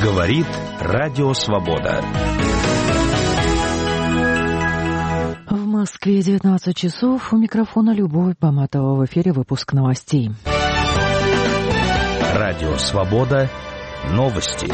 Говорит Радио Свобода. В Москве 19 часов. У микрофона Любовь Баматова. В эфире выпуск новостей. Радио Свобода. Новости.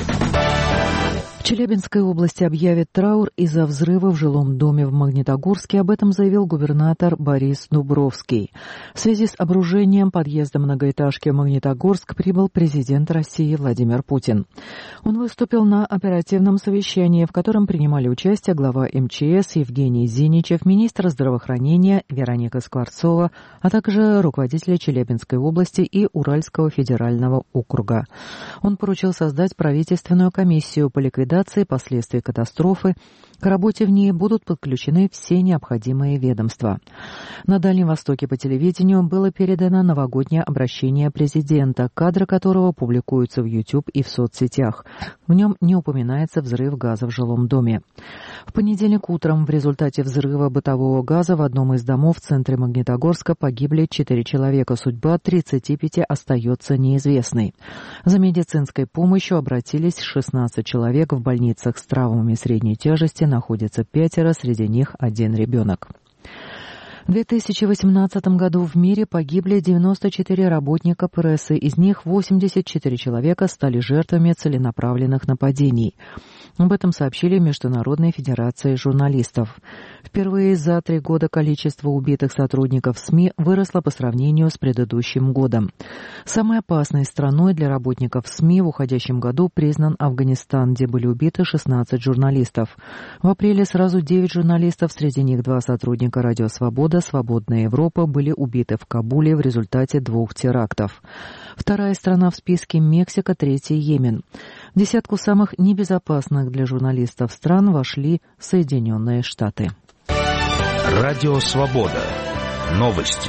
В Челябинской области объявят траур из-за взрыва в жилом доме в Магнитогорске. Об этом заявил губернатор Борис Дубровский. В связи с обрушением подъезда многоэтажки в Магнитогорск прибыл президент России Владимир Путин. Он выступил на оперативном совещании, в котором принимали участие глава МЧС Евгений Зиничев, министр здравоохранения Вероника Скворцова, а также руководители Челябинской области и Уральского федерального округа. Он поручил создать правительственную комиссию по ликвидации последствий катастрофы. К работе в ней будут подключены все необходимые ведомства. На Дальнем Востоке по телевидению было передано новогоднее обращение президента, кадры которого публикуются в YouTube и в соцсетях. В нем не упоминается взрыв газа в жилом доме. В понедельник утром в результате взрыва бытового газа в одном из домов в центре Магнитогорска погибли 4 человека. Судьба 35 остается неизвестной. За медицинской помощью обратились 16 человек. В больницах с травмами средней тяжести находится 5, среди них 1 ребенок. В 2018 году в мире погибли 94 работника прессы, из них 84 человека стали жертвами целенаправленных нападений. Об этом сообщили в Международной федерации журналистов. Впервые за 3 года количество убитых сотрудников СМИ выросло по сравнению с предыдущим годом. Самой опасной страной для работников СМИ в уходящем году признан Афганистан, где были убиты 16 журналистов. В апреле сразу 9 журналистов, среди них 2 сотрудника «Радио Свобода», «Свободная Европа» были убиты в Кабуле в результате 2 терактов. Вторая страна в списке — Мексика, 3-й — Йемен. В десятку самых небезопасных для журналистов стран вошли Соединенные Штаты. Радио Свобода. Новости.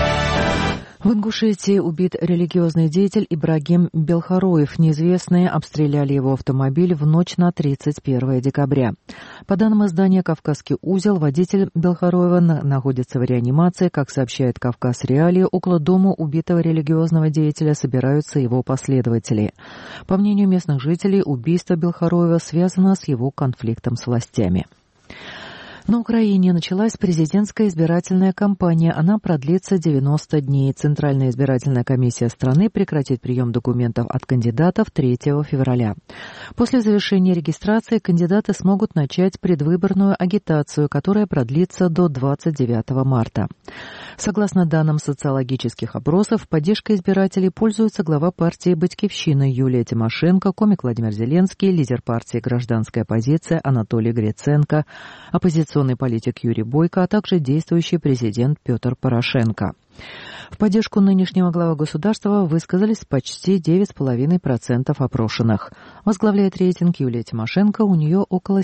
В Ингушетии убит религиозный деятель Ибрагим Белхароев. Неизвестные обстреляли его автомобиль в ночь на 31 декабря. По данным издания «Кавказский узел», водитель Белхароева находится в реанимации. Как сообщает «Кавказ Реалии», около дома убитого религиозного деятеля собираются его последователи. По мнению местных жителей, убийство Белхароева связано с его конфликтом с властями. На Украине началась президентская избирательная кампания. Она продлится 90 дней. Центральная избирательная комиссия страны прекратит прием документов от кандидатов 3 февраля. После завершения регистрации кандидаты смогут начать предвыборную агитацию, которая продлится до 29 марта. Согласно данным социологических опросов, поддержкой избирателей пользуется глава партии «Батькивщина» Юлия Тимошенко, комик Владимир Зеленский, лидер партии «Гражданская оппозиция» Анатолий Гриценко, оппозиционный политик Юрий Бойко, а также действующий президент Петр Порошенко. В поддержку нынешнего главы государства высказались почти 9,5% опрошенных. Возглавляет рейтинг Юлия Тимошенко, у нее около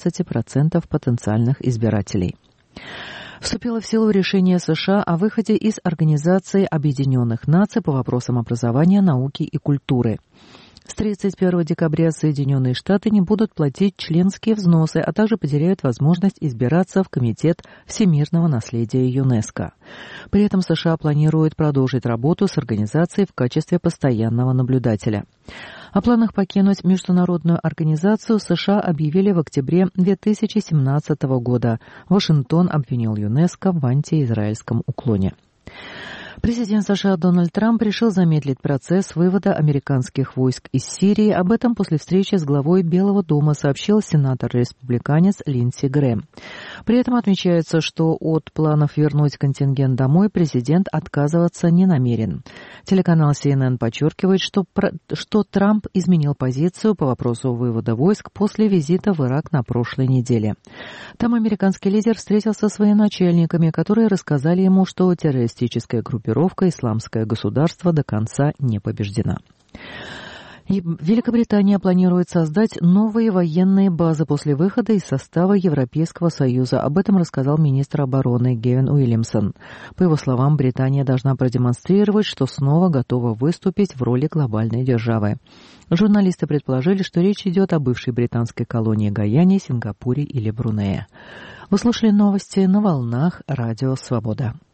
17% потенциальных избирателей. Вступило в силу решение США о выходе из Организации Объединенных Наций по вопросам образования, науки и культуры. С 31 декабря Соединенные Штаты не будут платить членские взносы, а также потеряют возможность избираться в Комитет всемирного наследия ЮНЕСКО. При этом США планируют продолжить работу с организацией в качестве постоянного наблюдателя. О планах покинуть международную организацию США объявили в октябре 2017 года. Вашингтон обвинил ЮНЕСКО в антиизраильском уклоне. Президент США Дональд Трамп решил замедлить процесс вывода американских войск из Сирии. Об этом после встречи с главой Белого дома сообщил сенатор-республиканец Линдси Грэм. При этом отмечается, что от планов вернуть контингент домой президент отказываться не намерен. Телеканал CNN подчеркивает, что Трамп изменил позицию по вопросу вывода войск после визита в Ирак на прошлой неделе. Там американский лидер встретился с военачальниками, которые рассказали ему, что террористическая группировка «Исламское государство» до конца не побеждена. Великобритания планирует создать новые военные базы после выхода из состава Европейского Союза. Об этом рассказал министр обороны Гэвин Уильямсон. По его словам, Британия должна продемонстрировать, что снова готова выступить в роли глобальной державы. Журналисты предположили, что речь идет о бывшей британской колонии Гаяне, Сингапуре или Брунее. Вы слушали новости на волнах Радио Свобода.